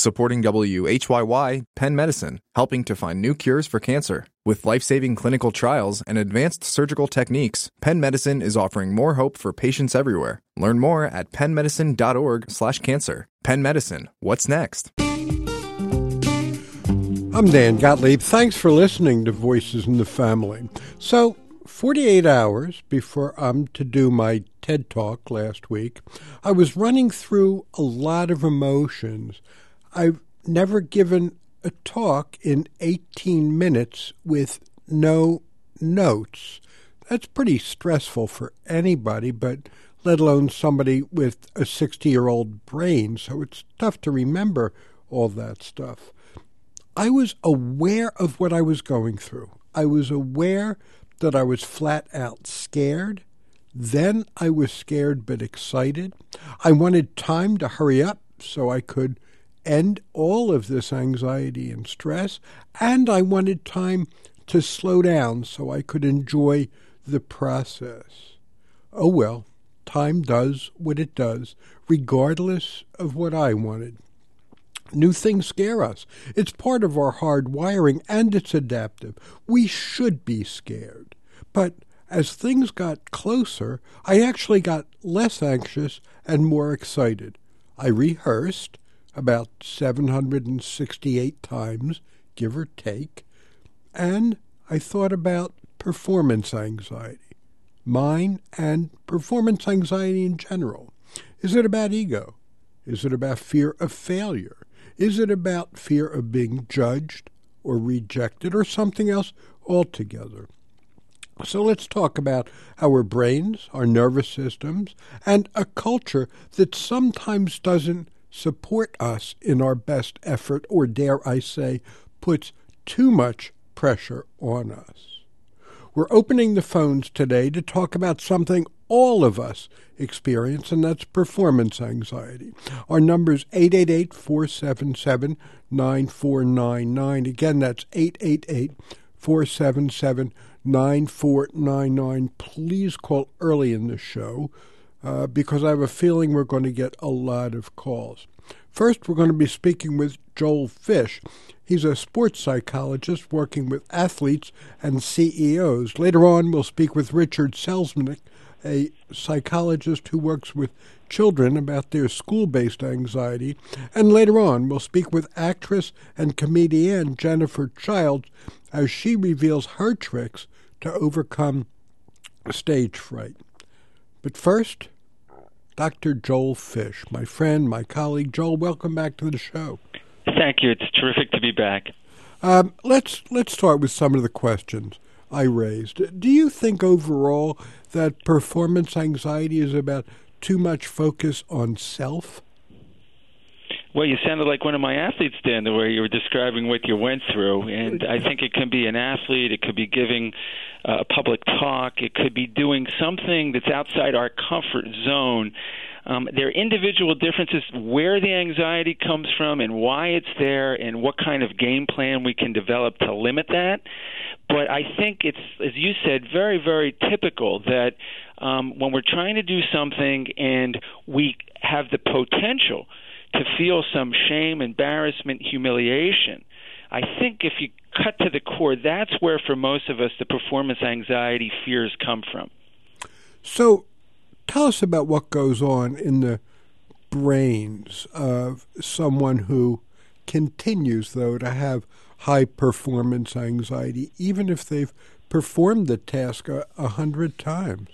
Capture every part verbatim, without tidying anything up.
Supporting W H Y Y, Penn Medicine, helping to find new cures for cancer. With life-saving clinical trials and advanced surgical techniques, Penn Medicine is offering more hope for patients everywhere. Learn more at penn medicine dot org slash cancer. Penn Medicine, what's next? I'm Dan Gottlieb. Thanks for listening to Voices in the Family. So, forty-eight hours before I'm to do my TED Talk last week, I was running through a lot of emotions. I've never given a talk in eighteen minutes with no notes. That's pretty stressful for anybody, but let alone somebody with a sixty-year-old brain, so it's tough to remember all that stuff. I was aware of what I was going through. I was aware that I was flat out scared. Then I was scared but excited. I wanted time to hurry up so I could end all of this anxiety and stress, and I wanted time to slow down so I could enjoy the process. Oh well, time does what it does, regardless of what I wanted. New things scare us. It's part of our hard wiring, and it's adaptive. We should be scared. But as things got closer, I actually got less anxious and more excited. I rehearsed about seven hundred sixty-eight times, give or take, and I thought about performance anxiety, mine and performance anxiety in general. Is it about ego? Is it about fear of failure? Is it about fear of being judged or rejected or something else altogether? So let's talk about our brains, our nervous systems, and a culture that sometimes doesn't support us in our best effort, or dare I say, puts too much pressure on us. We're opening the phones today to talk about something all of us experience, and that's performance anxiety. Our number's eight eight eight, four seven seven, nine four nine nine. Again, that's eight eight eight, four seven seven, nine four nine nine. Please call early in the show, uh, because I have a feeling we're going to get a lot of calls. First, we're going to be speaking with Joel Fish. He's a sports psychologist working with athletes and C E Os. Later on, we'll speak with Richard Selznick, a psychologist who works with children about their school-based anxiety. And later on, we'll speak with actress and comedian Jennifer Childs as she reveals her tricks to overcome stage fright. But first, Doctor Joel Fish, my friend, my colleague. Joel, welcome back to the show. Thank you. It's terrific to be back. Um, let's let's start with some of the questions I raised. Do you think overall that performance anxiety is about too much focus on self? Well, you sounded like one of my athletes, Dan, the way you were describing what you went through. And I think it can be an athlete. It could be giving uh, a public talk. It could be doing something that's outside our comfort zone. Um, there are individual differences where the anxiety comes from and why it's there and what kind of game plan we can develop to limit that. But I think it's, as you said, very, very typical that um, when we're trying to do something and we have the potential to feel some shame, embarrassment, humiliation, I think if you cut to the core, that's where for most of us the performance anxiety fears come from. So tell us about what goes on in the brains of someone who continues, though, to have high performance anxiety, even if they've performed the task a, a hundred times.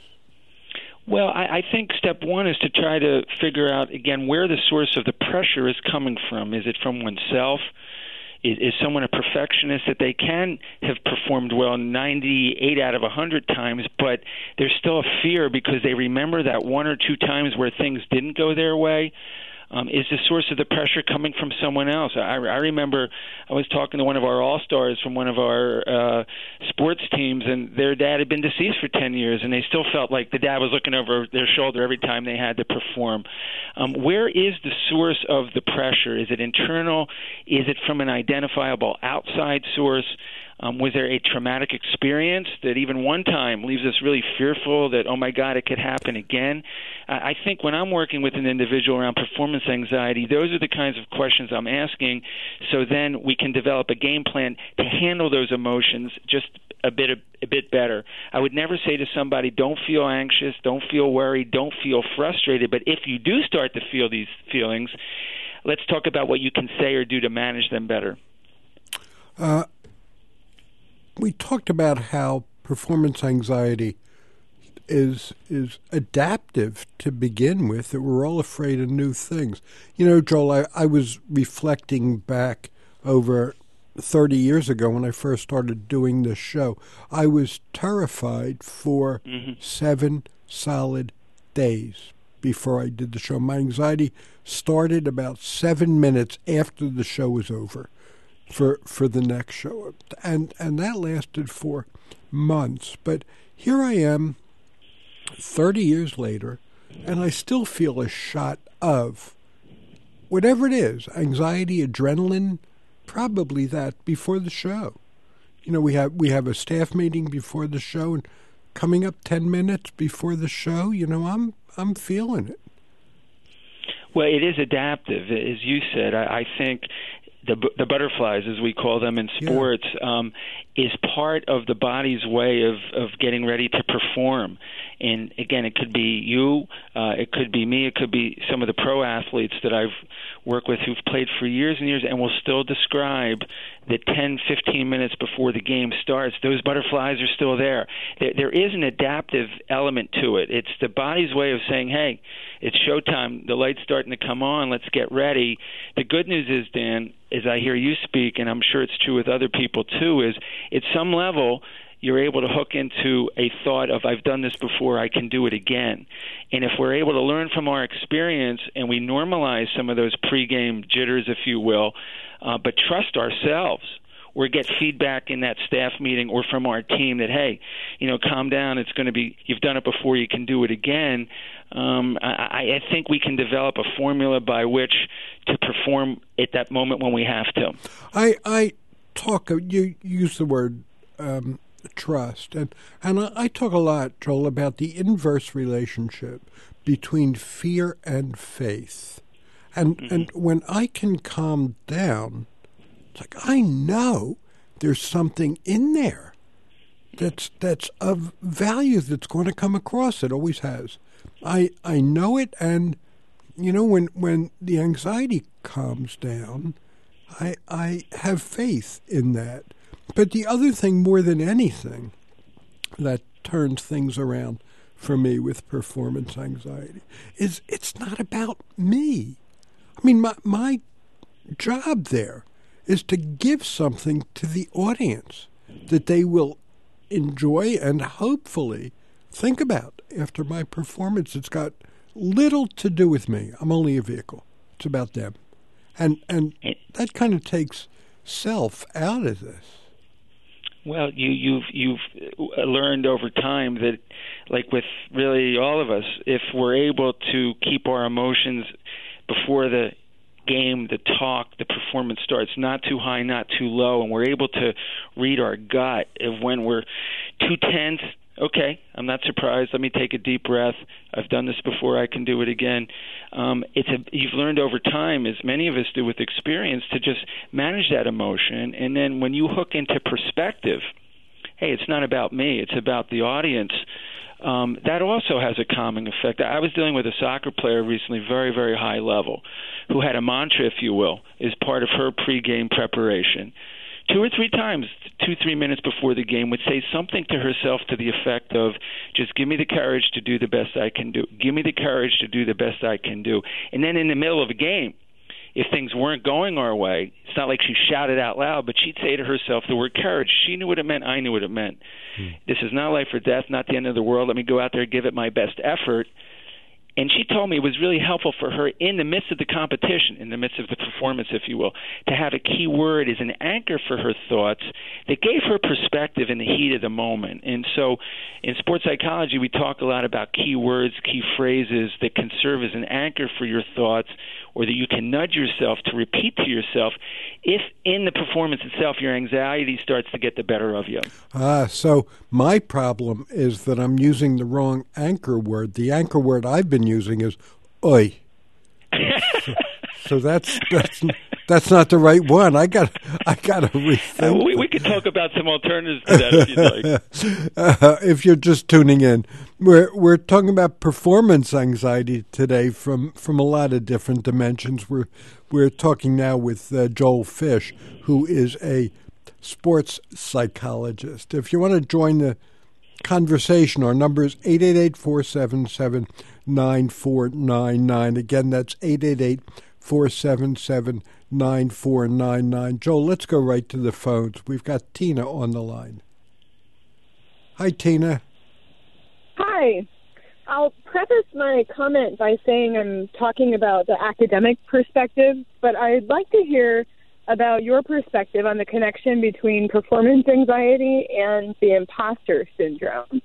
Well, I, I think step one is to try to figure out, again, where the source of the pressure is coming from. Is it from oneself? Is, is someone a perfectionist that they can have performed well ninety-eight out of one hundred times, but there's still a fear because they remember that one or two times where things didn't go their way? Um, is the source of the pressure coming from someone else? I, I remember I was talking to one of our all-stars from one of our uh, sports teams, and their dad had been deceased for ten years, and they still felt like the dad was looking over their shoulder every time they had to perform. Um, where is the source of the pressure? Is it internal? Is it from an identifiable outside source? Um, was there a traumatic experience that even one time leaves us really fearful that, oh, my God, it could happen again? Uh, I think when I'm working with an individual around performance anxiety, those are the kinds of questions I'm asking, so then we can develop a game plan to handle those emotions just a bit a bit better. I would never say to somebody, don't feel anxious, don't feel worried, don't feel frustrated, but if you do start to feel these feelings, let's talk about what you can say or do to manage them better. Uh, we talked about how performance anxiety is is adaptive to begin with, that we're all afraid of new things. You know, Joel, I, I was reflecting back over thirty years ago when I first started doing this show. I was terrified for mm-hmm. seven solid days before I did the show. My anxiety started about seven minutes after the show was over for for the next show. And and that lasted for months. But here I am thirty years later, and I still feel a shot of whatever it is, anxiety, adrenaline, probably that before the show. You know, we have we have a staff meeting before the show, and coming up ten minutes before the show, you know, I'm I'm feeling it. Well, it is adaptive, as you said. I, I think the the butterflies, as we call them in sports, yeah. um, is part of the body's way of, of getting ready to perform. And again, it could be you, uh, it could be me, it could be some of the pro athletes that I've worked with who've played for years and years and will still describe that ten, fifteen minutes before the game starts, those butterflies are still there. There, there is an adaptive element to it. It's the body's way of saying, hey, it's showtime, the light's starting to come on, let's get ready. The good news is, Dan, as I hear you speak, and I'm sure it's true with other people too, is at some level you're able to hook into a thought of, I've done this before, I can do it again. And if we're able to learn from our experience and we normalize some of those pregame jitters, if you will, uh, but trust ourselves, or get feedback in that staff meeting or from our team that, hey, you know, calm down, it's going to be, you've done it before, you can do it again. Um, I, I think we can develop a formula by which to perform at that moment when we have to. I, I talk, you use the word um, trust, and, and I, I talk a lot, Joel, about the inverse relationship between fear and faith. And, mm-hmm. and when I can calm down, it's like, I know there's something in there that's that's of value that's going to come across. It always has. I I know it, and you know, when when the anxiety calms down, I I have faith in that. But the other thing, more than anything, that turns things around for me with performance anxiety is it's not about me. I mean, my my job there is to give something to the audience that they will enjoy and hopefully think about after my performance. It's got little to do with me. I'm only a vehicle. It's about them. And and that kind of takes self out of this. Well, you, you've you've learned over time that, like with really all of us, if we're able to keep our emotions before the game, the talk, the performance starts, not too high, not too low, and we're able to read our gut of when we're too tense. Okay, I'm not surprised. Let me take a deep breath. I've done this before. I can do it again. Um, it's a, you've learned over time, as many of us do with experience, to just manage that emotion. And then when you hook into perspective, hey, it's not about me. It's about the audience. Um, that also has a calming effect. I was dealing with a soccer player recently, very, very high level, who had a mantra, if you will, as part of her pregame preparation. Two or three times, two, three minutes before the game, would say something to herself to the effect of, just give me the courage to do the best I can do. Give me the courage to do the best I can do. And then in the middle of a game, if things weren't going our way, it's not like she shouted out loud, but she'd say to herself the word courage. She knew what it meant. I knew what it meant. Hmm. This is not life or death, not the end of the world. Let me go out there and give it my best effort. And she told me it was really helpful for her in the midst of the competition, in the midst of the performance, if you will, to have a key word as an anchor for her thoughts that gave her perspective in the heat of the moment. And so in sports psychology, we talk a lot about key words, key phrases that can serve as an anchor for your thoughts or that you can nudge yourself to repeat to yourself if in the performance itself your anxiety starts to get the better of you. Ah, so my problem is that I'm using the wrong anchor word. The anchor word I've been using is oi. so, so that's that's that's not the right one. I got I got to rethink. Uh, we, we could talk about some alternatives to that if you'd like. uh, if you're just tuning in, we're we're talking about performance anxiety today from, from a lot of different dimensions. We're we're talking now with uh, Joel Fish, who is a sports psychologist. If you want to join the conversation, our number is eight eight eight, four seven seven, nine four nine nine. Again, that's eight eight eight, four seven seven, nine four nine nine. Joel, let's go right to the phones. We've got Tina on the line. Hi, Tina. Hi. I'll preface my comment by saying I'm talking about the academic perspective, but I'd like to hear about your perspective on the connection between performance anxiety and the imposter syndrome.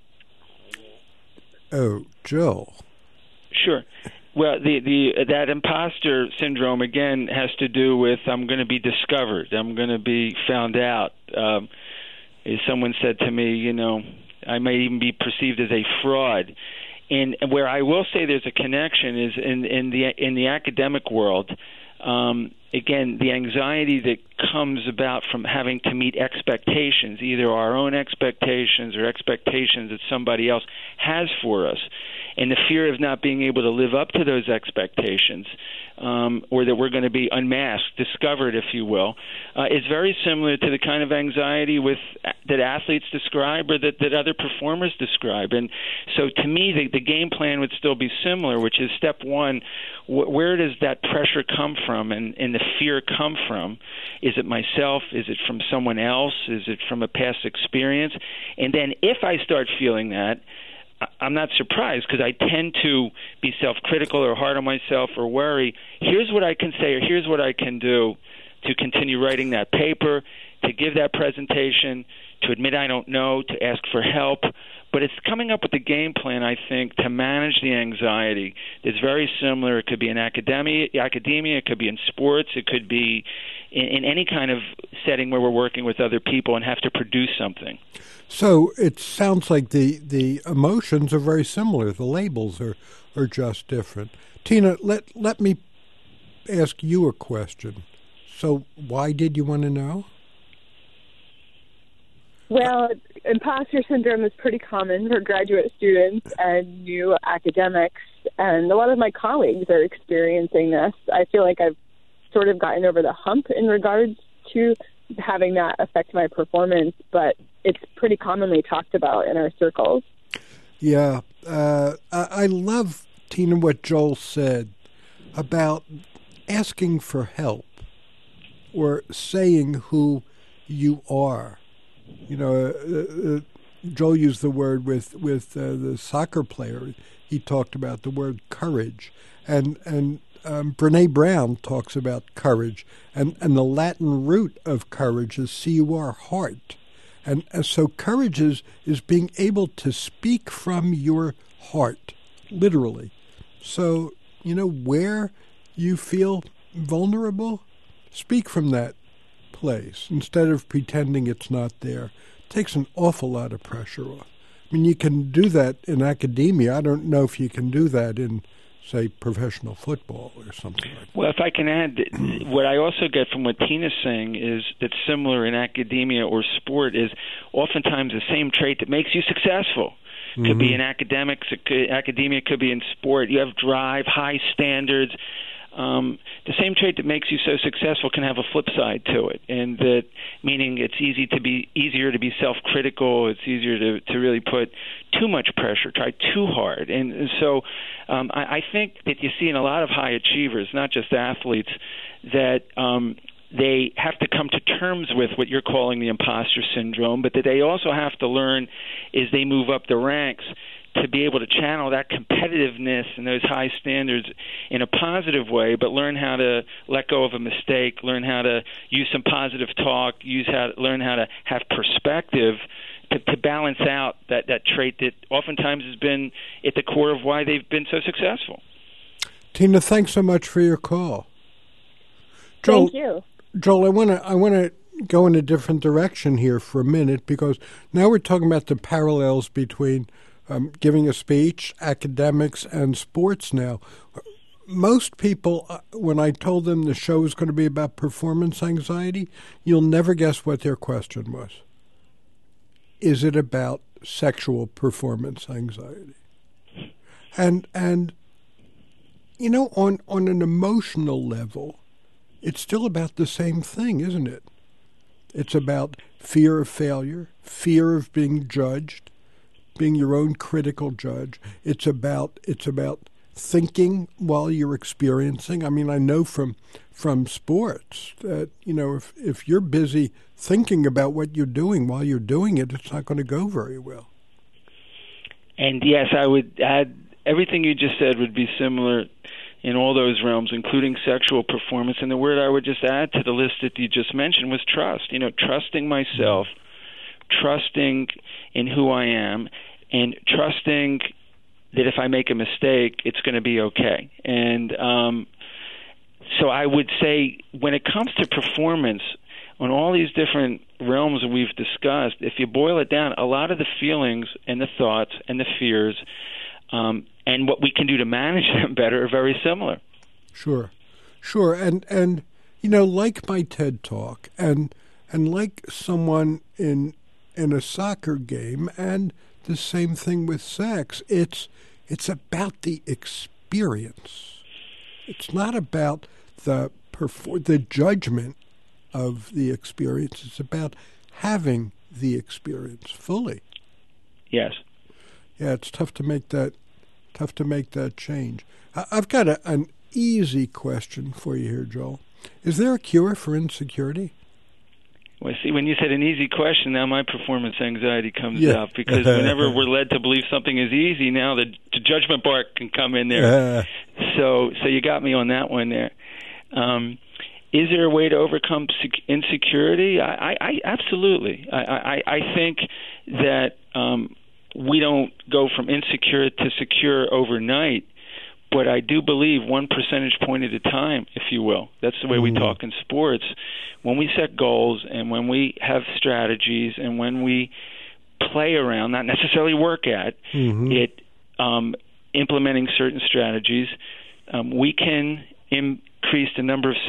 Oh, Joel. Sure. Well, the, the that imposter syndrome, again, has to do with I'm going to be discovered. I'm going to be found out. Um, as someone said to me, you know, I may even be perceived as a fraud. And where I will say there's a connection is in, in the in the academic world. Um, again, the anxiety that comes about from having to meet expectations, either our own expectations or expectations that somebody else has for us, and the fear of not being able to live up to those expectations, um, or that we're going to be unmasked, discovered, if you will, uh, is very similar to the kind of anxiety with that athletes describe or that, that other performers describe. And so to me, the, the game plan would still be similar, which is step one, wh- where does that pressure come from and, and the fear come from? Is it myself? Is it from someone else? Is it from a past experience? And then if I start feeling that, I'm not surprised because I tend to be self-critical or hard on myself or worry. Here's what I can say or here's what I can do to continue writing that paper, to give that presentation, to admit I don't know, to ask for help. But it's coming up with a game plan, I think, to manage the anxiety. It's very similar. It could be in academia, academia, it could be in sports, it could be in, in any kind of setting where we're working with other people and have to produce something. So it sounds like the, the emotions are very similar. The labels are, are just different. Tina, let let me ask you a question. So why did you want to know? Well, imposter syndrome is pretty common for graduate students and new academics, and a lot of my colleagues are experiencing this. I feel like I've sort of gotten over the hump in regards to having that affect my performance, but it's pretty commonly talked about in our circles. Yeah, uh, I, I love, Tina, what Joel said about asking for help or saying who you are. You know, uh, uh, Joel used the word with with uh, the soccer player. He talked about the word courage, and and um, Brene Brown talks about courage, and and the Latin root of courage is C U R, heart, and, and so courage is is being able to speak from your heart, literally. So you know where you feel vulnerable, speak from that place instead of pretending it's not there. It takes an awful lot of pressure off. I mean, you can do that in academia. I don't know if you can do that in, say, professional football or something like that. Well, if I can add, what I also get from what Tina's saying is that's similar in academia or sport is oftentimes the same trait that makes you successful. Could mm-hmm. be in academics, it could, academia could be in sport. You have drive, high standards. Um, the same trait that makes you so successful can have a flip side to it, and that meaning it's easy to be easier to be self-critical. It's easier to, to really put too much pressure, try too hard, and, and so um, I, I think that you see in a lot of high achievers, not just athletes, that um, they have to come to terms with what you're calling the imposter syndrome, but that they also have to learn as they move up the ranks to be able to channel that competitiveness and those high standards in a positive way, but learn how to let go of a mistake, learn how to use some positive talk, use how to, learn how to have perspective to, to balance out that, that trait that oftentimes has been at the core of why they've been so successful. Tina, thanks so much for your call. Joel, Thank you. Joel, I want to I want to go in a different direction here for a minute, because now we're talking about the parallels between um, giving a speech, academics, and sports now. Most people, uh, when I told them the show was going to be about performance anxiety, you'll never guess what their question was. Is it about sexual performance anxiety? And, and you know, on, on an emotional level, it's still about the same thing, isn't it? It's about fear of failure, fear of being judged, being your own critical judge. It's about it's about thinking while you're experiencing. I mean, I know from from sports that, you know, if if you're busy thinking about what you're doing while you're doing it, it's not going to go very well. And yes, I would add everything you just said would be similar in all those realms, including sexual performance. And the word I would just add to the list that you just mentioned was trust. You know, trusting myself, trusting in who I am, and trusting that if I make a mistake, it's going to be okay. And um, so I would say when it comes to performance, on all these different realms that we've discussed, if you boil it down, a lot of the feelings and the thoughts and the fears um, and what we can do to manage them better are very similar. Sure, sure. And, and you know, like my TED Talk and and like someone in in a soccer game, and the same thing with sex, it's it's about the experience. It's not about the perfor- the judgment of the experience. It's about having the experience fully. Yes. Yeah, it's tough to make that tough to make that change. I, I've got a, an easy question for you here, Joel. Is there a cure for insecurity? Well, see, when you said an easy question, now my performance anxiety comes Yeah. out, because whenever we're led to believe something is easy, now the, the judgment bar can come in there. Uh, So, so you got me on that one there. Um, is there a way to overcome sec- insecurity? I, I, I absolutely. I, I, I think that um, we don't go from insecure to secure overnight, but I do believe one percentage point at a time, if you will. That's the way we talk in sports. When we set goals and when we have strategies and when we play around, not necessarily work at, mm-hmm. it, um, implementing certain strategies, um, we can increase the number of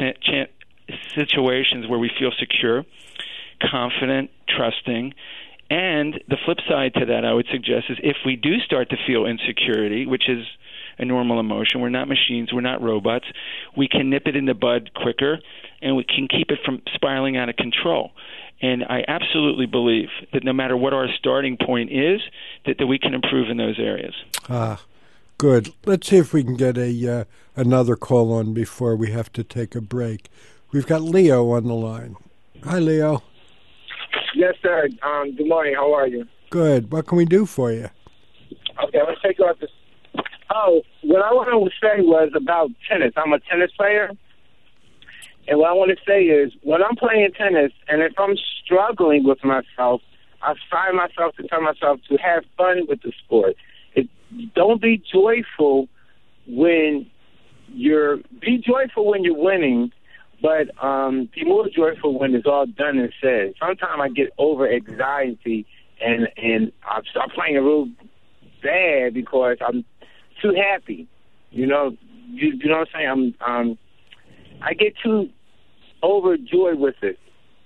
situations where we feel secure, confident, trusting. And the flip side to that, I would suggest, is if we do start to feel insecurity, which is a normal emotion, we're not machines, we're not robots, we can nip it in the bud quicker, and we can keep it from spiraling out of control. And I absolutely believe that no matter what our starting point is, that, that we can improve in those areas. Ah, good. Let's see if we can get a uh, another call on before we have to take a break. We've got Leo on the line. Hi, Leo. Yes, sir. Um, good morning. How are you? Good. What can we do for you? Okay, let's take off this. Oh, what I want to say was about tennis. I'm a tennis player. And what I want to say is, when I'm playing tennis, and if I'm struggling with myself, I find myself to tell myself to have fun with the sport. It, don't be joyful when you're, be joyful when you're winning, but um, be more joyful when it's all done and said. Sometimes I get over anxiety, and, and I start playing a real bad because I'm too happy. You know, you, you know what I'm saying? I'm, um, I get too overjoyed with it.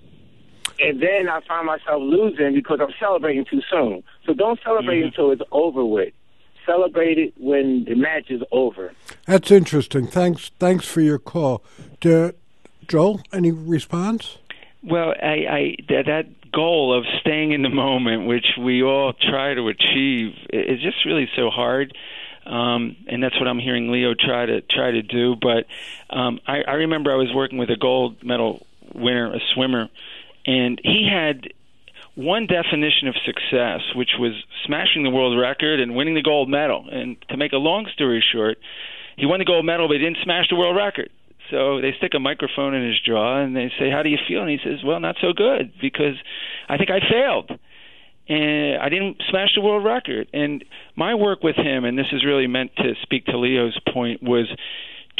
And then I find myself losing because I'm celebrating too soon. So don't celebrate mm-hmm. until it's over with. Celebrate it when the match is over. That's interesting. Thanks Thanks for your call. Do, Joel, any response? Well, I, I that, that goal of staying in the moment, which we all try to achieve, is just really so hard. Um, and that's what I'm hearing Leo try to try to do. But um, I, I remember I was working with a gold medal winner, a swimmer, and he had one definition of success, which was smashing the world record and winning the gold medal. And to make a long story short, he won the gold medal, but he didn't smash the world record. So they stick a microphone in his jaw and they say, "How do you feel?" And he says, "Well, not so good, because I think I failed. And I didn't smash the world record." And my work with him, and this is really meant to speak to Leo's point, was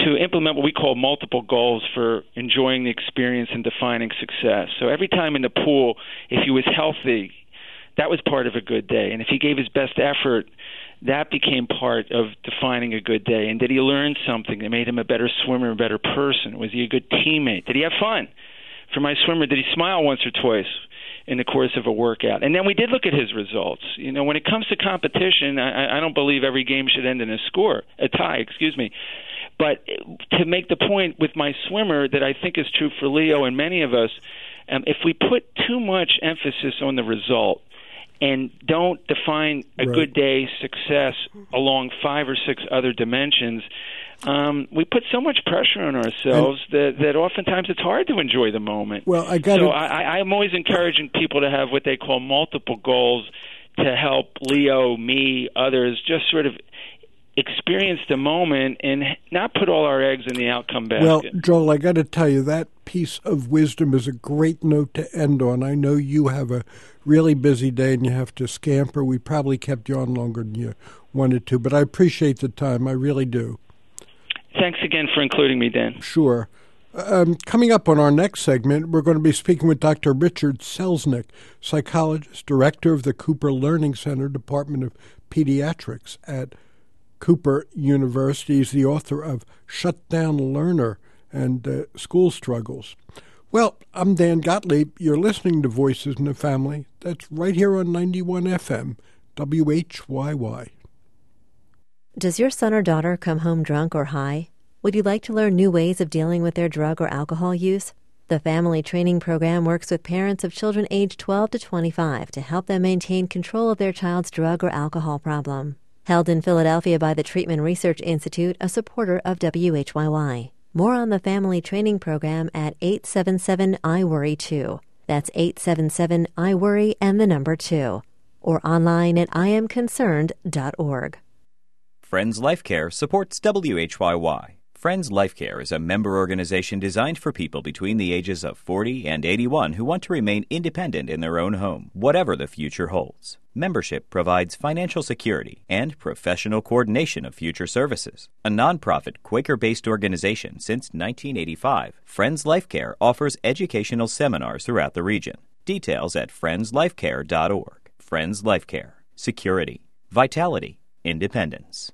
to implement what we call multiple goals for enjoying the experience and defining success. So every time in the pool, if he was healthy, that was part of a good day. And if he gave his best effort, that became part of defining a good day. And did he learn something that made him a better swimmer, a better person? Was he a good teammate? Did he have fun? For my swimmer, did he smile once or twice in the course of a workout? And then we did look at his results. You know, when it comes to competition, I, I don't believe every game should end in a score, a tie, excuse me. But to make the point with my swimmer that I think is true for Leo and many of us, um, if we put too much emphasis on the result and don't define a right. good day success along five or six other dimensions, um, we put so much pressure on ourselves and, that, that oftentimes it's hard to enjoy the moment. Well, I got so I, I'm always encouraging people to have what they call multiple goals to help Leo, me, others just sort of experience the moment and not put all our eggs in the outcome basket. Well, Joel, I got to tell you, that piece of wisdom is a great note to end on. I know you have a really busy day and you have to scamper. We probably kept you on longer than you wanted to, but I appreciate the time. I really do. Thanks again for including me, Dan. Sure. Um, coming up on our next segment, we're going to be speaking with Doctor Richard Selznick, psychologist, director of the Cooper Learning Center, Department of Pediatrics at Cooper University. He's the author of Shutdown Learner and uh, School Struggles. Well, I'm Dan Gottlieb. You're listening to Voices in the Family. That's right here on ninety-one F M, W H Y Y. Does your son or daughter come home drunk or high? Would you like to learn new ways of dealing with their drug or alcohol use? The Family Training Program works with parents of children aged twelve to twenty-five to help them maintain control of their child's drug or alcohol problem. Held in Philadelphia by the Treatment Research Institute, a supporter of W H Y Y. More on the Family Training Program at eight seven seven, I worry two. That's eight seven seven, I worry and the number two. Or online at I am concerned dot org. Friends Life Care supports W H Y Y. Friends Life Care is a member organization designed for people between the ages of forty and eighty-one who want to remain independent in their own home, whatever the future holds. Membership provides financial security and professional coordination of future services. A nonprofit Quaker-based organization since nineteen eighty-five, Friends Life Care offers educational seminars throughout the region. Details at friends life care dot org. Friends Life Care. Security, vitality, independence.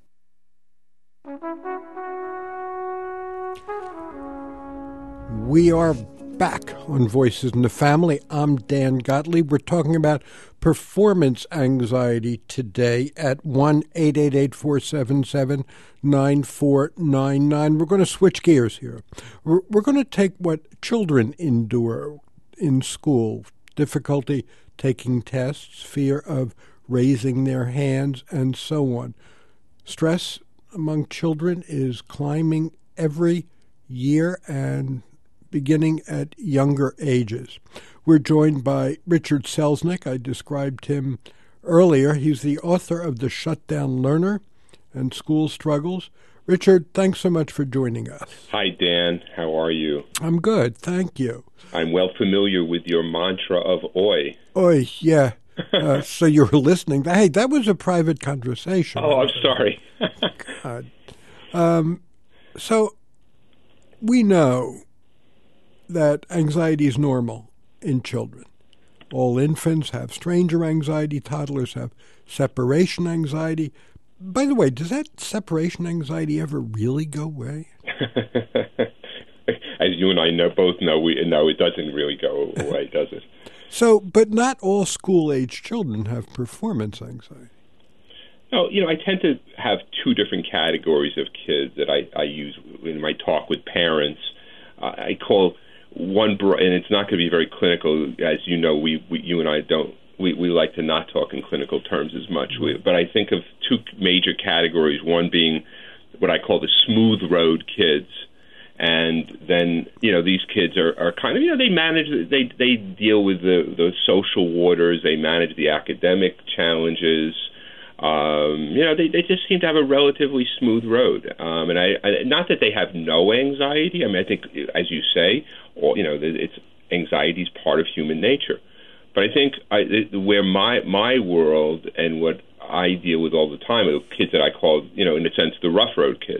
We are back on Voices in the Family. I'm Dan Gottlieb. We're talking about performance anxiety today at one eight eight eight, four seven seven, nine four nine nine. We're going to switch gears here. We're, we're going to take what children endure in school, difficulty taking tests, fear of raising their hands, and so on. Stress among children is climbing every year and beginning at younger ages. We're joined by Richard Selznick. I described him earlier. He's the author of The Shutdown Learner and School Struggles. Richard, thanks so much for joining us. Hi, Dan. How are you? I'm good, thank you. I'm well familiar with your mantra of oi. Oi, yeah. Uh, so you were listening. Hey, that was a private conversation. Oh, I'm sorry. God. Um, so we know that anxiety is normal in children. All infants have stranger anxiety. Toddlers have separation anxiety. By the way, does that separation anxiety ever really go away? As you and I know, both know, we no, it doesn't really go away, does it? So, but not all school-age children have performance anxiety. No, you know, I tend to have two different categories of kids that I, I use in my talk with parents. Uh, I call one, and it's not going to be very clinical, as you know. We, we you and I don't. We, we like to not talk in clinical terms as much. We, but I think of two major categories. One being what I call the smooth road kids. And then, you know, these kids are, are kind of, you know, they manage, they they deal with the, the social waters, they manage the academic challenges. Um, you know, they, they just seem to have a relatively smooth road. Um, and I, I, not that they have no anxiety. I mean, I think, as you say, or, you know, it's anxiety is part of human nature. But I think I, where my my world and what I deal with all the time are kids that I call, you know, in a sense, the rough road kids.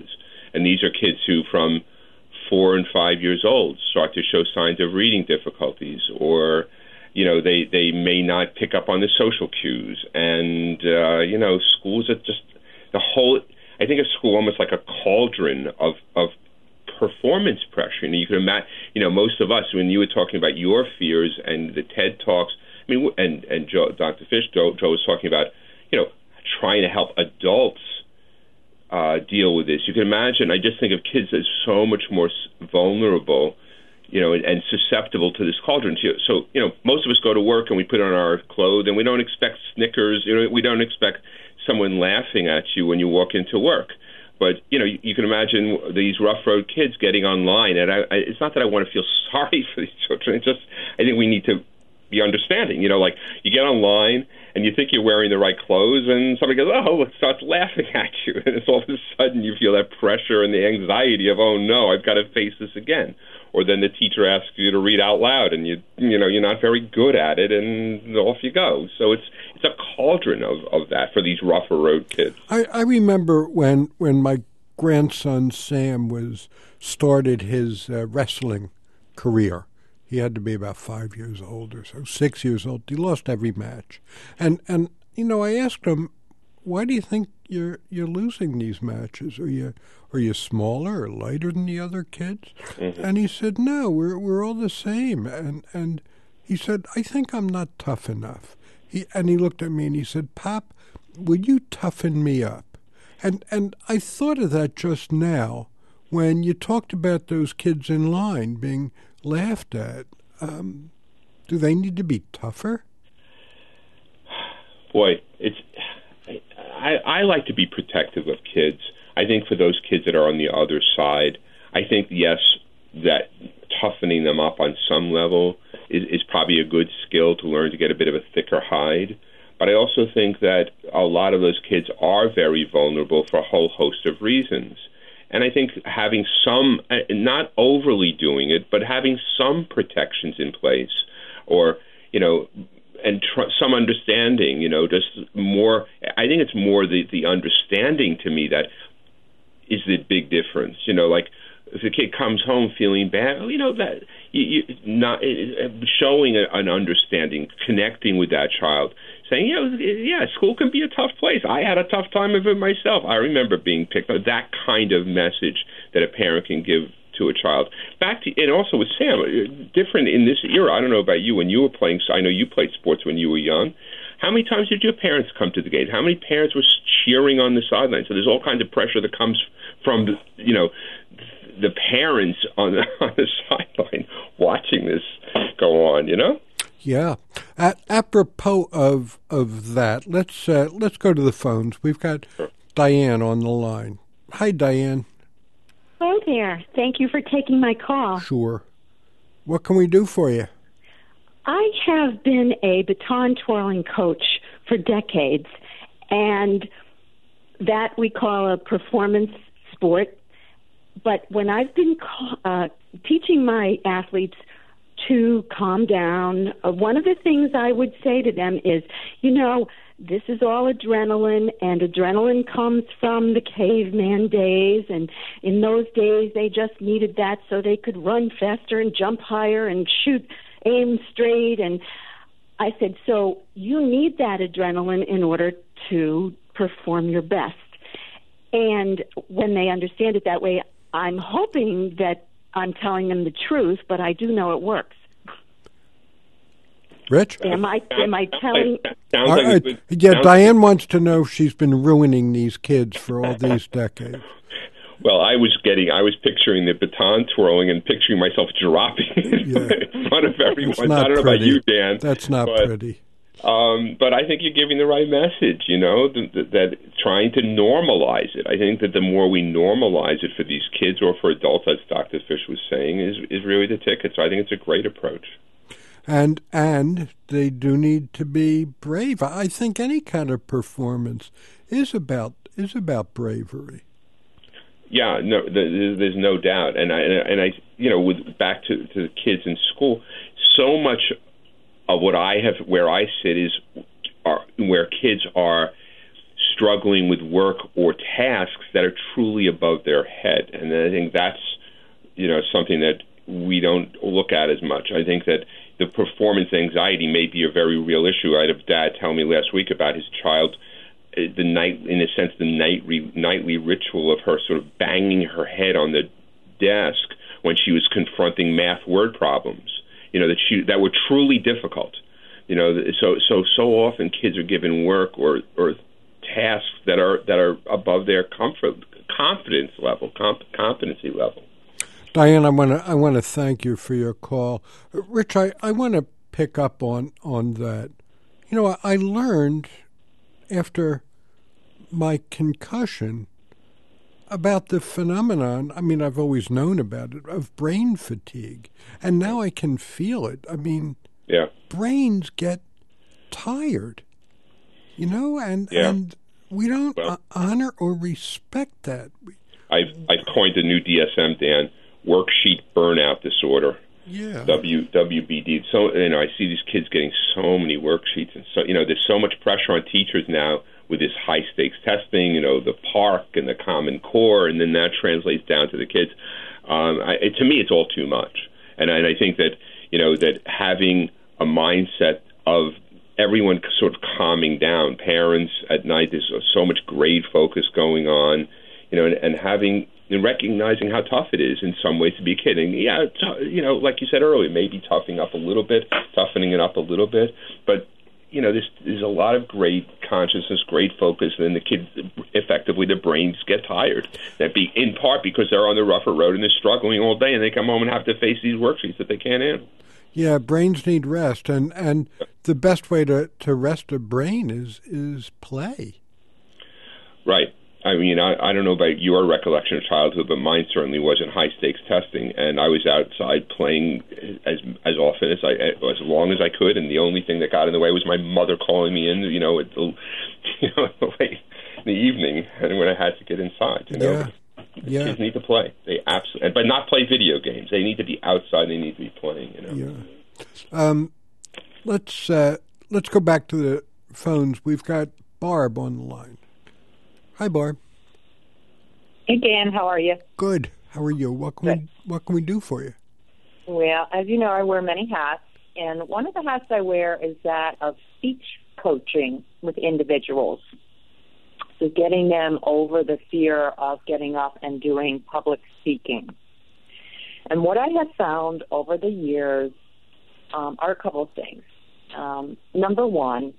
And these are kids who, from four and five years old, start to show signs of reading difficulties, or, you know, they, they may not pick up on the social cues. And, uh, you know, schools are just the whole, I think of school almost like a cauldron of, of performance pressure. And you can imagine, you know, most of us, when you were talking about your fears and the TED Talks, I mean, and, and Joe, Doctor Fish, Joe, Joe was talking about, you know, trying to help adults uh, deal with this. You can imagine, I just think of kids as so much more vulnerable, you know, and, and susceptible to this cauldron. So, you know, most of us go to work and we put on our clothes and we don't expect snickers. You know, we don't expect someone laughing at you when you walk into work. But, you know, you, you can imagine these rough road kids getting online. And I, I, it's not that I want to feel sorry for these children. It's just, I think we need to be understanding. You know, like you get online and you think you're wearing the right clothes and somebody goes, oh, it starts laughing at you. And it's all of a sudden you feel that pressure and the anxiety of, oh, no, I've got to face this again. Or then the teacher asks you to read out loud and you you know, you're not very good at it and off you go. So it's it's a cauldron of, of that for these rougher road kids. I, I remember when when my grandson Sam was started his uh, wrestling career. He had to be about five years old or so, six years old. He lost every match. And, and you know, I asked him, why do you think you're you're losing these matches? Are you are you smaller or lighter than the other kids? Mm-hmm. And he said, no, we're we're all the same. And and he said, I think I'm not tough enough. He and he looked at me and he said, Pop, would you toughen me up? And and I thought of that just now when you talked about those kids in line being laughed at. Um, do they need to be tougher? Boy, it's. I, I like to be protective of kids. I think for those kids that are on the other side, I think, yes, that toughening them up on some level is, is probably a good skill to learn to get a bit of a thicker hide. But I also think that a lot of those kids are very vulnerable for a whole host of reasons. And I think having some, not overly doing it, but having some protections in place, or, you know, and tr- some understanding, you know, just more, I think it's more the, the understanding to me that is the big difference. You know, like if a kid comes home feeling bad, you know, that you, you not showing a, an understanding, connecting with that child, saying, you know, yeah, school can be a tough place. I had a tough time of it myself. I remember being picked up. That kind of message that a parent can give to a child. Back to, and also with Sam, different in this era. I don't know about you when you were playing. I know you played sports when you were young. How many times did your parents come to the game? How many parents were cheering on the sideline? So there's all kinds of pressure that comes from, the, you know, the parents on the, on the sideline watching this go on. You know. Yeah. At, apropos of of that, let's uh, let's go to the phones. We've got sure. Diane on the line. Hi, Diane. Hello there. Thank you for taking my call. Sure. What can we do for you? I have been a baton twirling coach for decades, and that we call a performance sport. But when I've been uh, teaching my athletes to calm down, uh, one of the things I would say to them is, you know, this is all adrenaline, and adrenaline comes from the caveman days, and in those days they just needed that so they could run faster and jump higher and shoot, aim straight. And I said, so you need that adrenaline in order to perform your best. And when they understand it that way, I'm hoping that I'm telling them the truth, but I do know it works. Rich? Am I am I telling? Sounds all like right. good, Yeah, sounds Diane wants to know if she's been ruining these kids for all these decades. Well, I was getting, I was picturing the baton twirling and picturing myself dropping Yeah. in front of everyone. It's not I don't know pretty. about you, Dan. That's not but, pretty. Um, but I think you're giving the right message, you know, that, that, that trying to normalize it. I think that the more we normalize it for these kids or for adults, as Doctor Fish was saying, is is really the ticket. So I think it's a great approach. And and they do need to be brave. I think any kind of performance is about is about bravery. Yeah, no, there's, there's no doubt. And I and I, you know, with back to, to the kids in school, so much of what I have, where I sit, is are, where kids are struggling with work or tasks that are truly above their head. And I think that's, you know, something that we don't look at as much. I think that the performance anxiety may be a very real issue. I had a dad tell me last week about his child, the night, in a sense, the night re, nightly ritual of her sort of banging her head on the desk when she was confronting math word problems, you know, that she that were truly difficult. You know, so so so often kids are given work or or tasks that are that are above their comfort confidence level, comp, competency level. Diane, I want to I want to thank you for your call. Rich, I, I want to pick up on, on that. You know, I, I learned after my concussion about the phenomenon, I mean, I've always known about it, of brain fatigue. And now I can feel it. I mean, yeah. brains get tired, you know, and yeah. and we don't well, uh, honor or respect that. I've, I've coined a new D S M, Dan, worksheet burnout disorder. Yeah. W W B D. So, you know, I see these kids getting so many worksheets, and so, you know, there's so much pressure on teachers now with this high stakes testing, you know, the PARCC and the Common Core, and then that translates down to the kids. Um, I, it, to me, it's all too much. And, and I think that, you know, that having a mindset of everyone sort of calming down, parents at night, there's so much grade focus going on, you know, and, and having and recognizing how tough it is in some ways to be a kid. And yeah, t- you know, like you said earlier, maybe toughening up a little bit, toughening it up a little bit. But, you know, there's, there's a lot of great consciousness, great focus, and then the kids, effectively, their brains get tired. That be in part because they're on the rougher road and they're struggling all day, and they come home and have to face these worksheets that they can't handle. Yeah, brains need rest, and, and the best way to, to rest a brain is is play. Right. I mean, I, I don't know about your recollection of childhood, but mine certainly wasn't high-stakes testing, and I was outside playing as as often as I, as long as I could, and the only thing that got in the way was my mother calling me in, you know, at the, you know, late in the evening, and when I had to get inside, you know. Yeah. Yeah. Kids need to play. They absolutely, but not play video games. They need to be outside. They need to be playing, you know. Yeah. Um, let's uh, let's go back to the phones. We've got Barb on the line. Hi, Barb. Hey, Dan. How are you? Good. How are you? What can we What can we do for you? Well, as you know, I wear many hats, and one of the hats I wear is that of speech coaching with individuals. So getting them over the fear of getting up and doing public speaking. And what I have found over the years um, are a couple of things. Um, number one,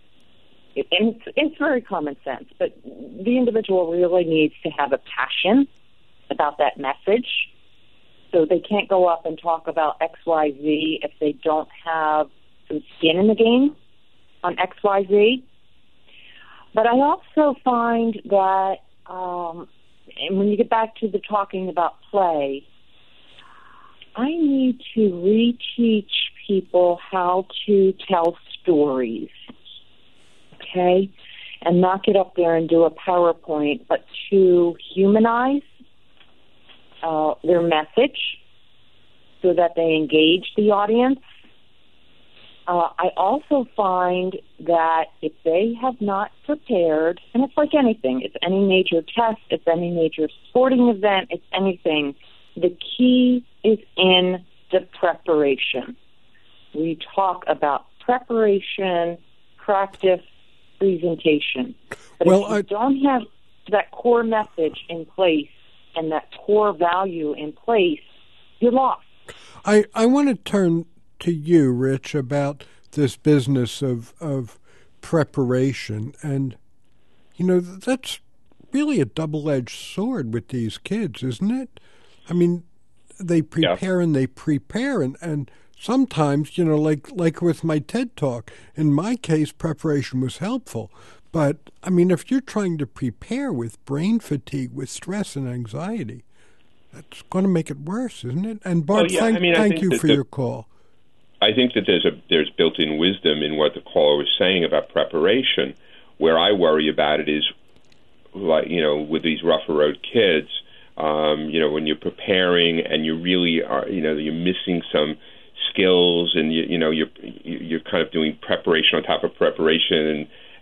it, and it's, it's very common sense, but the individual really needs to have a passion about that message. So they can't go up and talk about X Y Z if they don't have some skin in the game on X Y Z. But I also find that, um, and when you get back to the talking about play, I need to reteach people how to tell stories, okay? And not get up there and do a PowerPoint, but to humanize uh, their message so that they engage the audience. Uh, I also find that if they have not prepared, and it's like anything, it's any major test, it's any major sporting event, it's anything, the key is in the preparation. We talk about preparation, practice, presentation. But well, if you I... don't have that core message in place and that core value in place, you're lost. I, I want to turn to you, Rich, about this business of of preparation. And, you know, that's really a double-edged sword with these kids, isn't it? I mean, they prepare yeah. and they prepare, and, and sometimes, you know, like like with my TED Talk, in my case, preparation was helpful. But, I mean, if you're trying to prepare with brain fatigue, with stress and anxiety, that's going to make it worse, isn't it? And, Barb, oh, yeah. thank, I mean, thank you that, for that, your call. I think that there's a there's built-in wisdom in what the caller was saying about preparation. Where I worry about it is, like, you know, with these rougher road kids, um, you know, when you're preparing and you really are, you know, you're missing some skills, and you, you know, you're you're kind of doing preparation on top of preparation, and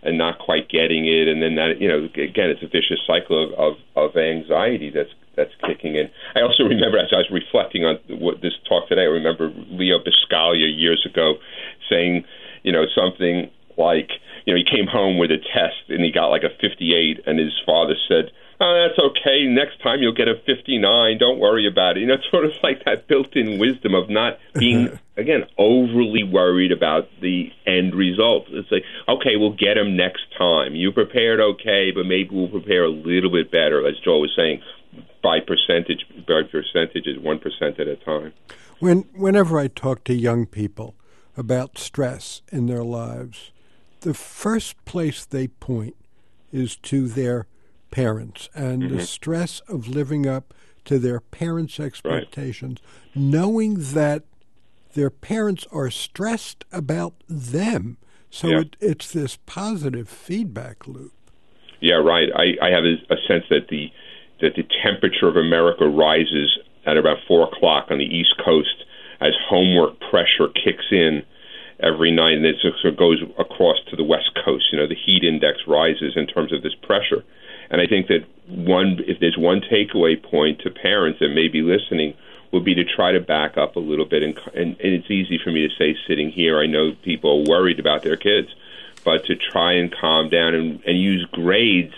and not quite getting it, and then that, you know, again, it's a vicious cycle of, of, of anxiety that's that's kicking in. I also remember, as I was reflecting on what this talk today, I remember Leo Biscaglia years ago saying, you know, something like, you know, he came home with a test and he got like a fifty-eight, and his father said, "Oh, that's okay. Next time you'll get a fifty-nine. Don't worry about it." You know, it's sort of like that built-in wisdom of not being, again, overly worried about the end result. It's like, okay, we'll get him next time. You prepared okay, but maybe we'll prepare a little bit better, as Joel was saying, by percentage, by percentages, one percent at a time. When, whenever I talk to young people about stress in their lives, the first place they point is to their parents and mm-hmm. the stress of living up to their parents' expectations, right. knowing that their parents are stressed about them. So yeah. it, it's this positive feedback loop. Yeah, right. I, I have a, a sense that the that the temperature of America rises at about four o'clock on the East Coast as homework pressure kicks in every night, and it sort of goes across to the West Coast. You know, the heat index rises in terms of this pressure. And I think that one, if there's one takeaway point to parents that may be listening, would be to try to back up a little bit. And, and, and it's easy for me to say sitting here, I know people are worried about their kids, but to try and calm down and, and use grades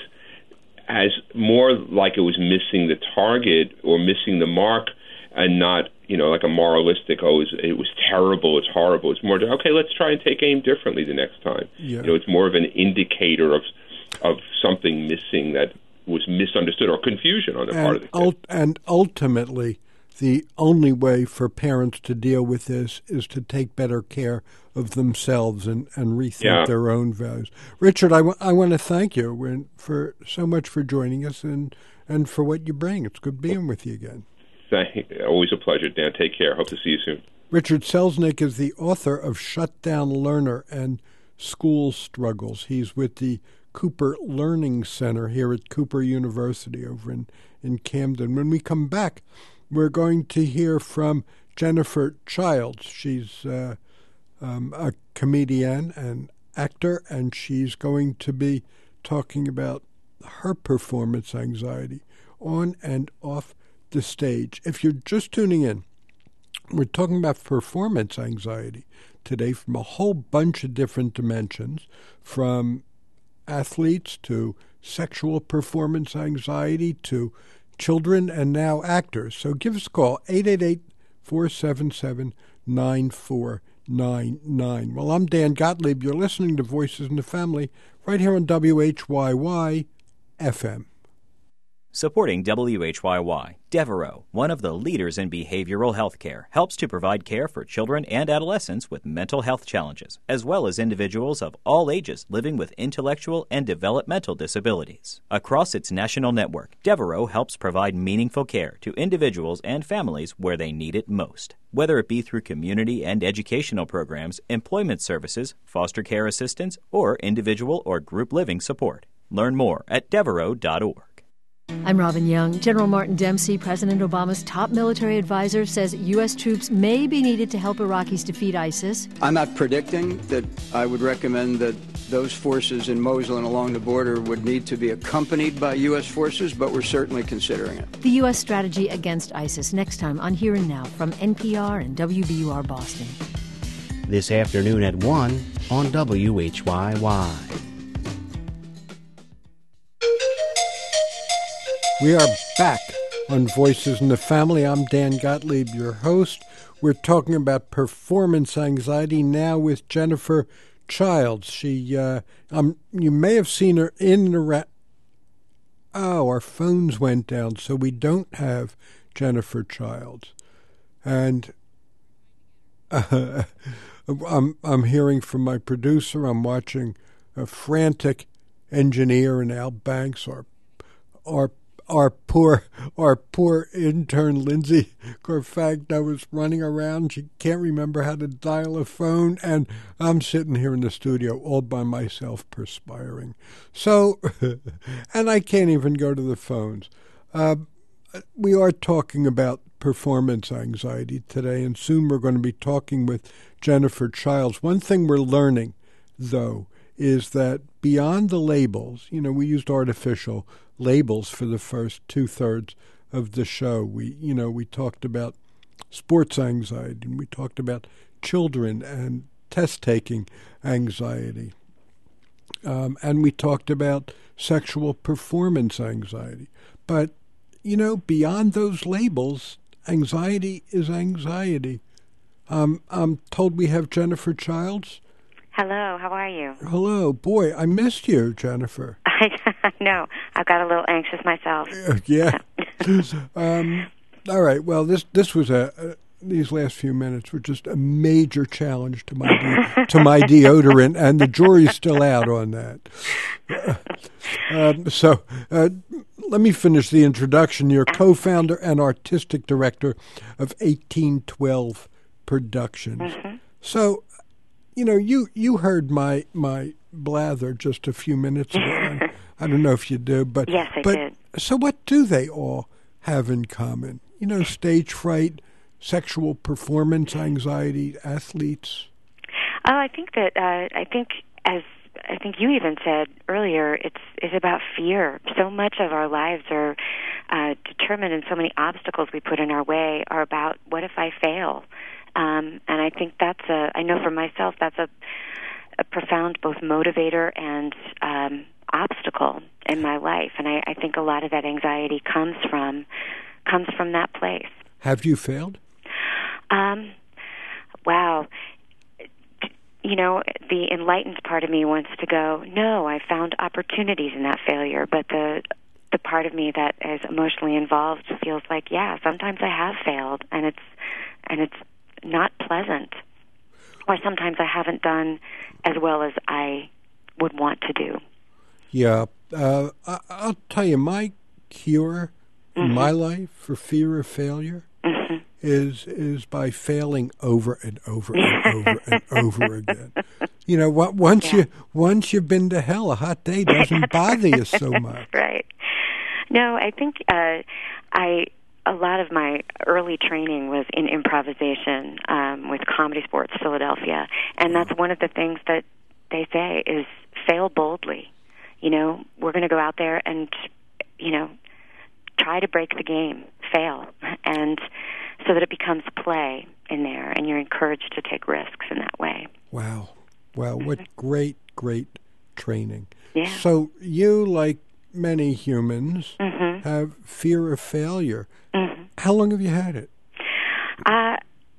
as more like it was missing the target or missing the mark, and not, you know, like a moralistic, oh, it was, it was terrible, it's horrible. It's more, okay, let's try and take aim differently the next time. Yeah. You know, it's more of an indicator of of something missing that was misunderstood or confusion on the and part of the kid. Ult- and ultimately, the only way for parents to deal with this is to take better care of themselves and, and rethink yeah. their own values. Richard, I, w- I want to thank you for so much for joining us and, and for what you bring. It's good being with you again. Thank, always a pleasure, Dan. Take care. Hope to see you soon. Richard Selznick is the author of Shutdown Learner and School Struggles. He's with the Cooper Learning Center here at Cooper University over in, in Camden. When we come back, we're going to hear from Jennifer Childs. She's uh, um, a comedian and actor, and she's going to be talking about her performance anxiety on and off the stage. If you're just tuning in, we're talking about performance anxiety today from a whole bunch of different dimensions, from athletes to sexual performance anxiety to children and now actors. So give us a call, eight eight eight, four seven seven, nine four nine nine. Well, I'm Dan Gottlieb. You're listening to Voices in the Family right here on W H Y Y F M. Supporting W H Y Y, Devereaux, one of the leaders in behavioral health care, helps to provide care for children and adolescents with mental health challenges, as well as individuals of all ages living with intellectual and developmental disabilities. Across its national network, Devereaux helps provide meaningful care to individuals and families where they need it most, whether it be through community and educational programs, employment services, foster care assistance, or individual or group living support. Learn more at devereaux dot org. I'm Robin Young. General Martin Dempsey, President Obama's top military advisor, says U S troops may be needed to help Iraqis defeat ISIS. I'm not predicting that I would recommend that those forces in Mosul and along the border would need to be accompanied by U S forces, but we're certainly considering it. The U S strategy against ISIS next time on Here and Now from N P R and W B U R Boston. This afternoon at one on W H Y Y. We are back on Voices in the Family. I'm Dan Gottlieb, your host. We're talking about performance anxiety now with Jennifer Childs. She, uh, um, you may have seen her in and around. Oh, our phones went down, so we don't have Jennifer Childs. And uh, I'm I'm hearing from my producer. I'm watching a frantic engineer and Al Banks, our our. Our poor, our poor intern, Lindsay Corfagna, was running around. She can't remember how to dial a phone, and I'm sitting here in the studio all by myself, perspiring. So, and I can't even go to the phones. Uh, we are talking about performance anxiety today, and soon we're going to be talking with Jennifer Childs. One thing we're learning, though, is that beyond the labels, you know, we used artificial labels for the first two-thirds of the show. We, you know, we talked about sports anxiety, and we talked about children and test-taking anxiety. Um, and we talked about sexual performance anxiety. But, you know, beyond those labels, anxiety is anxiety. Um, I'm told we have Jennifer Childs. Hello, how are you? Hello. Boy, I missed you, Jennifer. I know. I got a little anxious myself. Uh, yeah. um, all right. Well, this this was a, a these last few minutes were just a major challenge to my de- to my deodorant, and the jury's still out on that. Uh, um, so uh, let me finish the introduction. You're co-founder and artistic director of eighteen twelve Productions. Mm-hmm. So, you know, you, you heard my my blather just a few minutes ago. I don't know if you do, but yes, I but, did. So what do they all have in common? You know, stage fright, sexual performance anxiety, athletes. Oh, I think that uh, I think as I think you even said earlier, it's it's about fear. So much of our lives are uh, determined, and so many obstacles we put in our way are about what if I fail. Um, and I think that's a, I know for myself, that's a, a profound both motivator and um, obstacle in my life. And I, I think a lot of that anxiety comes from, comes from that place. Have you failed? Um, wow. You know, the enlightened part of me wants to go, no, I found opportunities in that failure. But the, the part of me that is emotionally involved feels like, yeah, sometimes I have failed, and it's, and it's, not pleasant, or sometimes I haven't done as well as I would want to do. Yeah, uh, I, I'll tell you, my cure mm-hmm. in my life for fear of failure mm-hmm. is is by failing over and over and over and over again. You know, once yeah. you once you've been to hell, a hot day doesn't bother you so much. Right. No, I think uh, I. A lot of my early training was in improvisation um, with Comedy Sports Philadelphia, and that's one of the things that they say is fail boldly. You know, we're going to go out there and, you know, try to break the game, fail, and so that it becomes play in there, and you're encouraged to take risks in that way. Wow. Wow, what great, great training. Yeah. So you, like many humans, mm-hmm. have fear of failure. Mm-hmm. How long have you had it? Uh,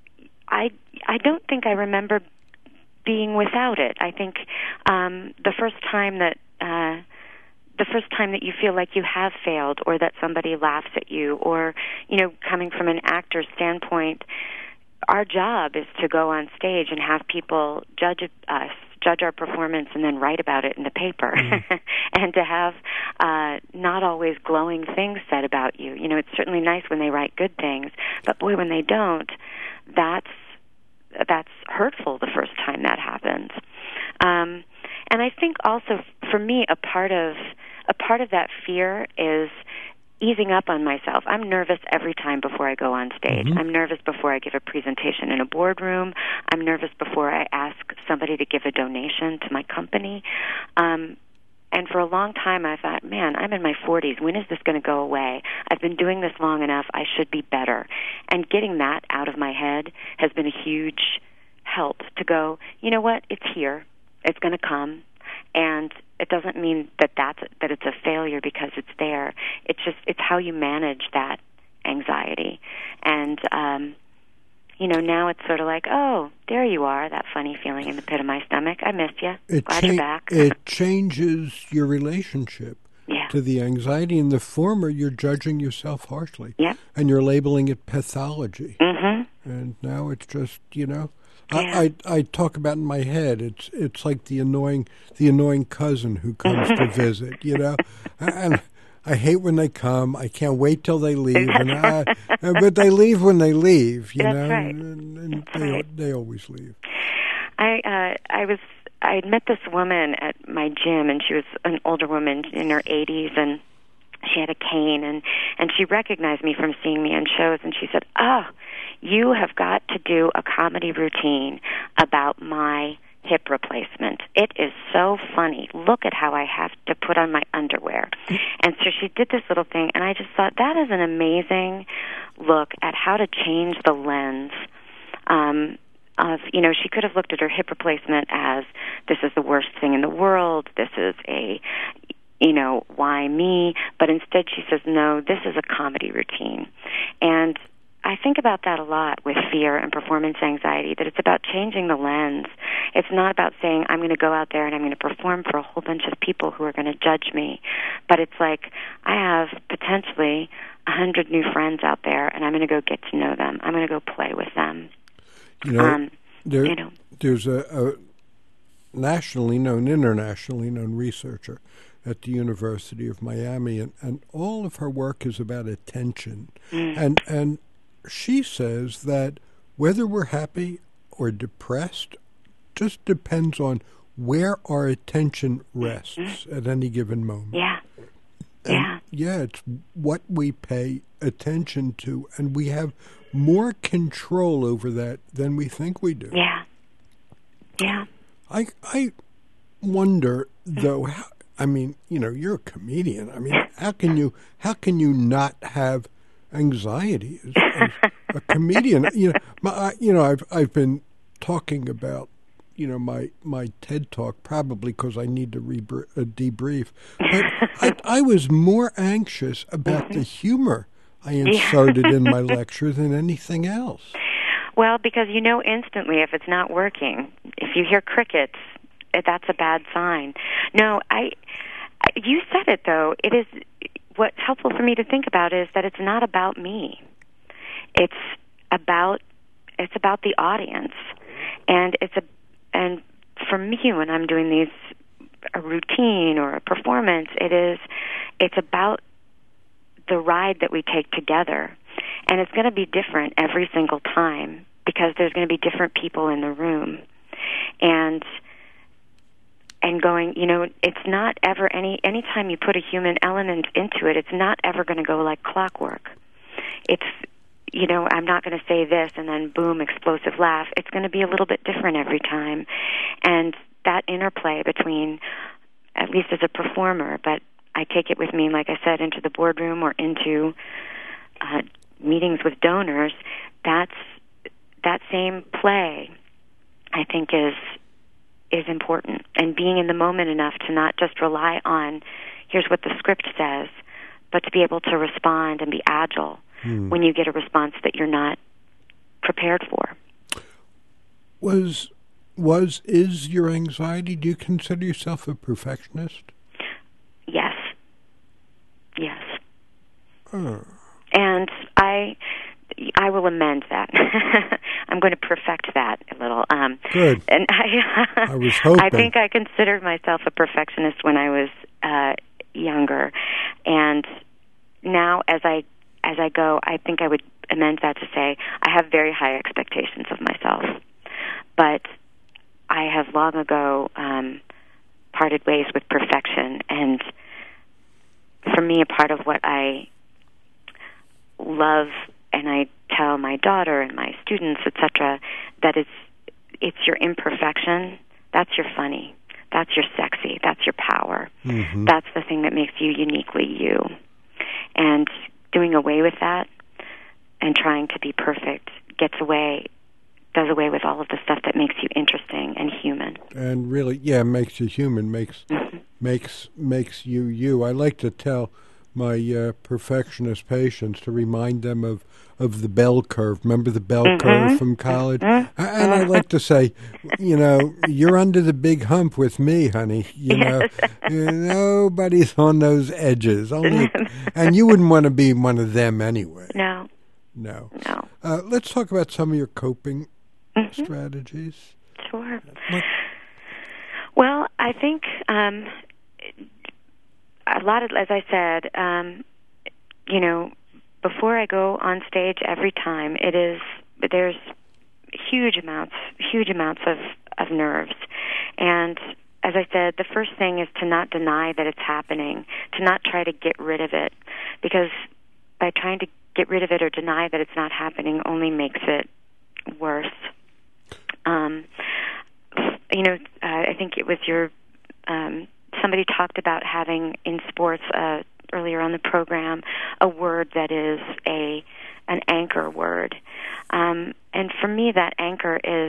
I I don't think I remember being without it. I think um, the first time that uh, the first time that you feel like you have failed, or that somebody laughs at you, or you know, coming from an actor's standpoint, our job is to go on stage and have people judge us. judge our performance and then write about it in the paper mm. and to have uh, not always glowing things said about you. You know, it's certainly nice when they write good things, but boy, when they don't, that's that's hurtful the first time that happens. Um, and I think also for me, a part of a part of that fear is easing up on myself. I'm nervous every time before I go on stage. Mm-hmm. I'm nervous before I give a presentation in a boardroom. I'm nervous before I ask somebody to give a donation to my company. Um, and for a long time I thought, man, I'm in my forties. When is this going to go away? I've been doing this long enough. I should be better. And getting that out of my head has been a huge help to go, you know what? It's here. It's going to come. And it doesn't mean that that's, that it's a failure because it's there. It's just, it's how you manage that anxiety. And, um, you know, now it's sort of like, oh, there you are, that funny feeling in the pit of my stomach. I missed you. It Glad cha- you're back. It changes your relationship yeah. to the anxiety. In the former, you're judging yourself harshly. Yeah. And you're labeling it pathology. Mm-hmm. And now it's just, you know... Yeah. I, I I talk about in my head. It's it's like the annoying the annoying cousin who comes to visit, you know, and I hate when they come. I can't wait till they leave, and I, but they leave when they leave, you That's know, right. and, and That's they right. they always leave. I uh, I was I had met this woman at my gym, and she was an older woman in her eighties, and she had a cane, and and she recognized me from seeing me on shows, and she said, "Oh, you have got to do a comedy routine about my hip replacement. It is so funny. Look at how I have to put on my underwear. And so she did this little thing, and I just thought that is an amazing look at how to change the lens um, of, you know, she could have looked at her hip replacement as this is the worst thing in the world, this is a, you know, why me? But instead she says, no, this is a comedy routine. And I think about that a lot with fear and performance anxiety, that it's about changing the lens. It's not about saying, I'm going to go out there and I'm going to perform for a whole bunch of people who are going to judge me. But it's like, I have potentially a hundred new friends out there, and I'm going to go get to know them. I'm going to go play with them. You know, um, there, you know. there's a, a nationally known, internationally known researcher at the University of Miami, and, and all of her work is about attention. Mm. And and she says that whether we're happy or depressed just depends on where our attention rests mm-hmm. at any given moment. Yeah. And yeah. Yeah, it's what we pay attention to, and we have more control over that than we think we do. Yeah. Yeah. I I wonder though, how, I mean, you know, you're a comedian. I mean, how can you how can you not have anxiety as, as a comedian? You know, my, you know, I've I've been talking about, you know, my my TED Talk probably because I need to rebr- uh, debrief. But I, I was more anxious about the humor I inserted in my lecture than anything else. Well, because you know instantly if it's not working. If you hear crickets, that's a bad sign. No, I. You said it though. It is. What's helpful for me to think about is that it's not about me. It's about it's about the audience, and it's a and for me when I'm doing these a routine or a performance, it is it's about the ride that we take together, and it's going to be different every single time because there's going to be different people in the room, and. And going, you know, it's not ever any, anytime you put a human element into it, it's not ever going to go like clockwork. It's, you know, I'm not going to say this and then boom, explosive laugh. It's going to be a little bit different every time. And that interplay between, at least as a performer, but I take it with me, like I said, into the boardroom or into uh, meetings with donors, that's, that same play, I think, is... is important, and being in the moment enough to not just rely on here's what the script says, but to be able to respond and be agile hmm. when you get a response that you're not prepared for. Was was is your anxiety, do you consider yourself a perfectionist? Yes. Yes. Oh. And I I will amend that. I'm going to perfect that a little. Um, Good. And I, I was hoping. I think I considered myself a perfectionist when I was uh, younger, and now as I as I go, I think I would amend that to say I have very high expectations of myself, but I have long ago um, parted ways with perfection, and for me, a part of what I love. And I tell my daughter and my students, et cetera, that it's it's your imperfection. That's your funny. That's your sexy. That's your power. Mm-hmm. That's the thing that makes you uniquely you. And doing away with that and trying to be perfect gets away, does away with all of the stuff that makes you interesting and human. And really, yeah, makes you human. Makes mm-hmm. makes makes you you. I like to tell my uh, perfectionist patients to remind them of, of the bell curve. Remember the bell mm-hmm. curve from college? Mm-hmm. And I like to say, you know, you're under the big hump with me, honey. You know, nobody's on those edges. Only, and you wouldn't want to be one of them anyway. No. No. No. Uh, let's talk about some of your coping mm-hmm. strategies. Sure. What? Well, I think... Um, A lot of, as I said, um, you know, before I go on stage every time, it is, there's huge amounts, huge amounts of, of nerves. And as I said, the first thing is to not deny that it's happening, to not try to get rid of it, because by trying to get rid of it or deny that it's not happening only makes it worse. Um, you know, uh, I think it was your, um, somebody talked about having in sports uh, earlier on the program a word that is a an anchor word. Um, and for me, that anchor is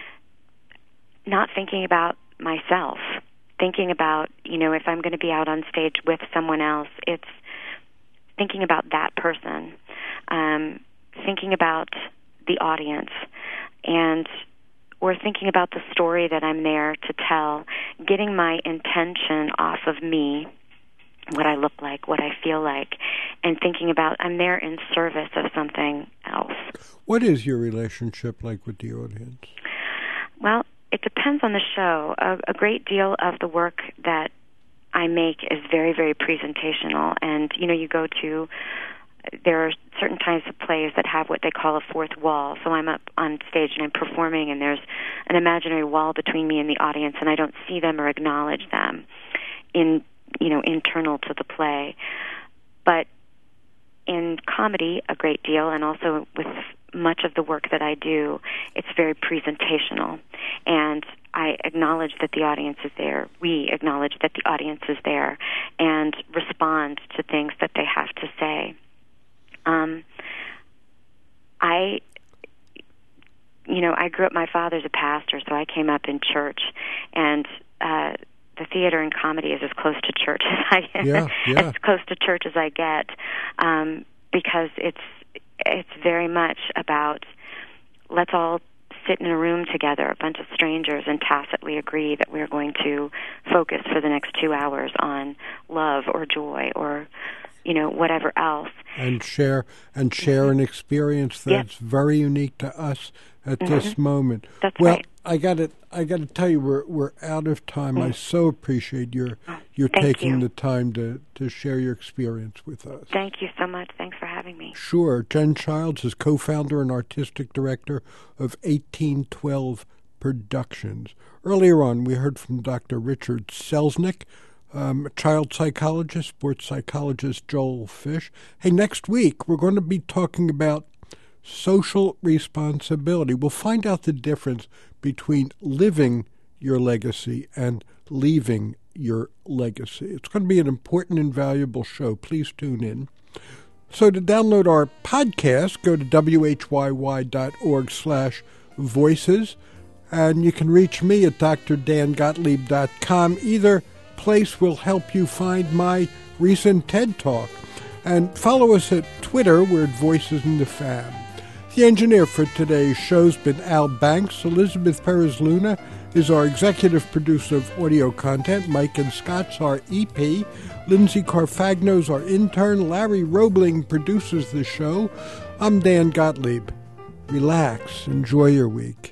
not thinking about myself, thinking about, you know, if I'm going to be out on stage with someone else, it's thinking about that person, um, thinking about the audience, and or thinking about the story that I'm there to tell, getting my intention off of me, what I look like, what I feel like, and thinking about I'm there in service of something else. What is your relationship like with the audience? Well, it depends on the show. A, a great deal of the work that I make is very, very presentational. And, you know, you go to, there are certain types of plays that have what they call a fourth wall. So I'm up on stage and I'm performing, and there's an imaginary wall between me and the audience, and I don't see them or acknowledge them in, you know, internal to the play. But in comedy, a great deal, and also with much of the work that I do, it's very presentational. And I acknowledge that the audience is there. We acknowledge that the audience is there and respond to things that they have to say. Um, I, you know, I grew up, my father's a pastor, so I came up in church, and uh, the theater and comedy is as close to church as I yeah, yeah. as close to church as I get, um, because it's it's very much about let's all sit in a room together, a bunch of strangers, and tacitly agree that we're going to focus for the next two hours on love or joy or, you know, whatever else. And share and share an experience that's yeah. very unique to us at mm-hmm. this moment. That's well, right. I got to I got to tell you, we're we're out of time. Mm. I so appreciate your your Thank taking you. the time to, to share your experience with us. Thank you so much. Thanks for having me. Sure. Jen Childs is co-founder and artistic director of eighteen twelve Productions. Earlier on, we heard from Doctor Richard Selznick, um, child psychologist, sports psychologist Joel Fish. Hey, next week we're going to be talking about social responsibility. We'll find out the difference between living your legacy and leaving your legacy. It's going to be an important and valuable show. Please tune in. So to download our podcast, go to W H Y Y dot org slash voices, and you can reach me at D R Dan Gottlieb dot com. Either place will help you find my recent TED Talk. And follow us at Twitter. We're at Voices in the Fam. The engineer for today's show's been Al Banks. Elizabeth Perez-Luna is our executive producer of audio content. Mike and Scott's our E P. Lindsay Carfagno's our intern. Larry Roebling produces the show. I'm Dan Gottlieb. Relax. Enjoy your week.